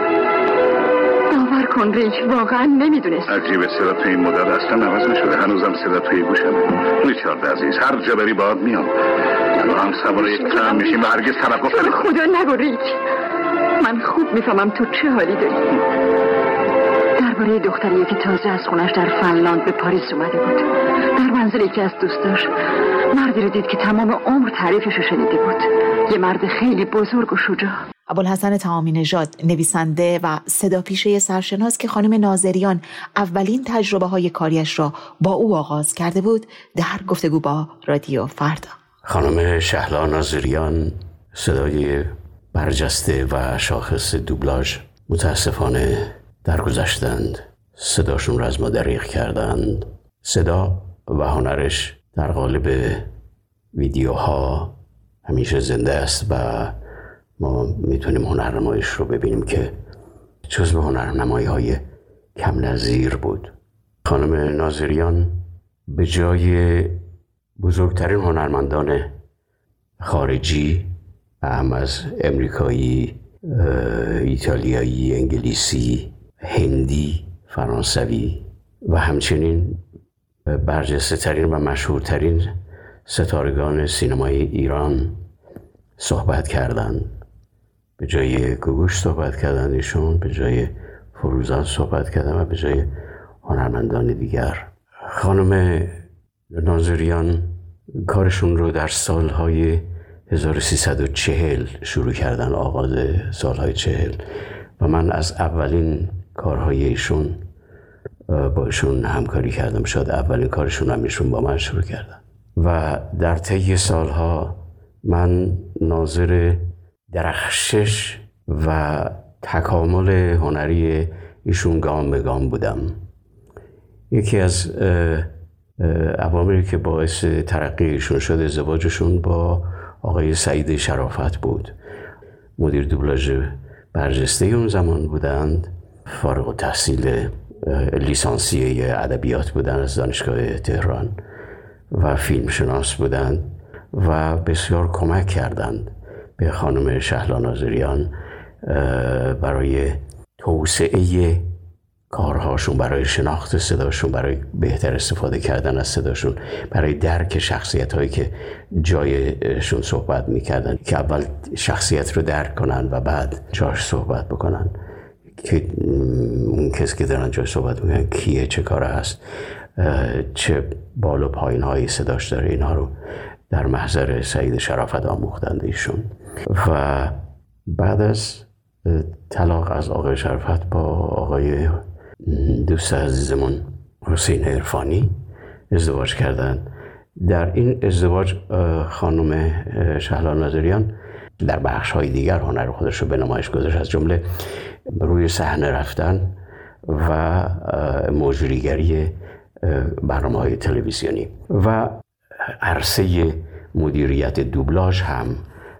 باور کن ریک، واقعا نمیدونستم. عجیبه، صدا تو این مدت اصلا عوض نشده. هنوزم صدا توی گوشمه. ریچارد عزیز، هر جا بری باید میام. با هم سوار یک ترام میشیم و هرگز توقف نمی‌کنم. خدا نگو ریک، من خوب میفهمم تو چه حالی داری. درباره دختریه که تازه از خونش در فنلاند به پاریس اومده بود. در منزل یکی از دوستاش مردی رو دید که تمام عمر تعریفش رو شنیده بود. یه مرد خیلی بزرگ و شجاع. ابوالحسن تمامی نژاد، نویسنده و صداپیشه سرشناس که خانم ناظریان اولین تجربه های کاریش را با او آغاز کرده بود، در گفتگو با رادیو فردا. خانم شهلا ناظریان صدای برجسته و شاخص دوبلاژ متاسفانه درگذشتند. صداشون را از ما دریغ کردند. صدا و هنرش در قالب ویدیوها همیشه زنده است و ما میتونیم هنرنمایش رو ببینیم که جزو هنرنمایی های کم نظیر بود. خانم ناظریان به جای بزرگترین هنرمندان خارجی، هم از امریکایی، ایتالیایی، انگلیسی، هندی، فرانسوی و همچنین برجسته ترین و مشهورترین ستارگان سینمای ایران صحبت کردند. به جای گوگوش صحبت کردند ایشون، به جای فروزان صحبت کردند و به جای هنرمندان دیگر. خانم ناظریان کارشون رو در سالهای هزار و سیصد و چهل شروع کردن، آغاز سالهای چهل، و من از اولین کارهای ایشون با ایشون همکاری کردم. شاید اولین کارشون هم ایشون با من شروع کردن و در طی سالها من ناظر درخشش و تکامل هنری ایشون گام به گام بودم. یکی از عواملی که باعث ترقی ایشون شد ازدواجشون با آقای سعید شرافت بود. مدیر دوبلاژ برجسته اون زمان بودند، فارغ التحصیل لیسانسیه ادبیات بودند از دانشگاه تهران و فیلمشناس بودند و بسیار کمک کردند به خانم شهلا ناظریان برای توسعه کارهاشون، برای شناخت صداشون، برای بهتر استفاده کردن از صداشون، برای درک شخصیت هایی که جایشون صحبت میکردن، که اول شخصیت رو درک کنن و بعد جاش صحبت بکنن، که اون کسی که دارن جای صحبت میکنن کیه، چه کاره هست، چه بال و پایین هایی صداش داره. اینها رو در محضر سعید شرافت آموختند ایشون. و بعد از طلاق از آقای شرافت با آقای دوست عزیزمون حسین عرفانی ازدواج کردند. در این ازدواج خانم شهلا ناظریان در بخش‌های دیگر هنر خودش رو به نمایش گذاشت، از جمله روی صحنه رفتن و مجریگری برنامه‌های تلویزیونی و عرصه مدیریت دوبلاژ هم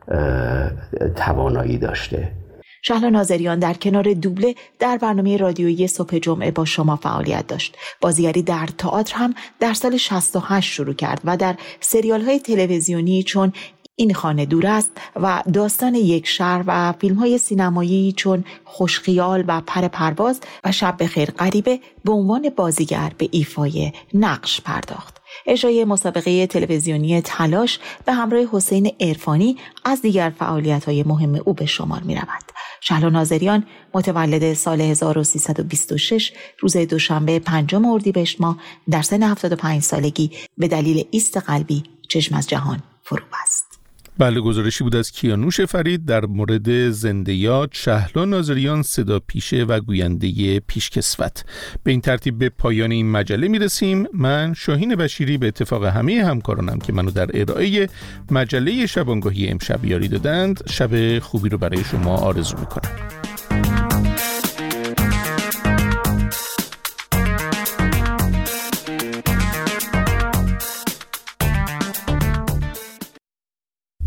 توانایی داشته. شهلا ناظریان در کنار دوبله در برنامه رادیویی صبح جمعه با شما فعالیت داشت. بازیگری در تئاتر هم در سال شصت و هشت شروع کرد و در سریال‌های تلویزیونی چون این خانه دور است و داستان یک شهر و فیلم‌های سینمایی چون خوشخیال و پر پرواز و شب بخیر غریبه به عنوان بازیگر به ایفای نقش پرداخت. اجرای مسابقه تلویزیونی تلاش به همراه حسین عرفانی از دیگر فعالیت‌های مهم او به شمار می‌رود. شهلا ناظریان متولد سال هزار و سیصد و بیست و شش روز دوشنبه پنجم اردیبهشت ماه در سن هفتاد و پنج سالگی به دلیل ایست قلبی چشم از جهان فرو بست. بله، گزارشی بود از کیانوش فرید در مورد زنده یاد شهلا ناظریان، صدا پیشه و گوینده پیشکسوت. به این ترتیب به پایان این مجله میرسیم. من شاهین بشیری به اتفاق همه همکارانم که منو در ارائه مجله شبانگاهی امشب یاری دادند، شب خوبی رو برای شما آرزو میکنم.